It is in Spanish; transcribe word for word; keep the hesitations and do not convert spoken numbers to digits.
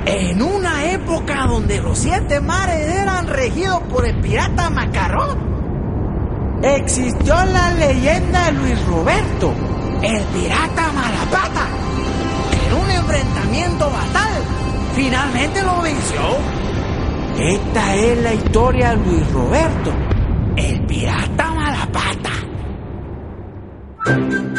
En una época donde los siete mares eran regidos por el pirata Macarrón, existió la leyenda de Luis Roberto, el pirata Malapata, que en un enfrentamiento fatal finalmente lo venció. Esta es la historia de Luis Roberto, el pirata Malapata.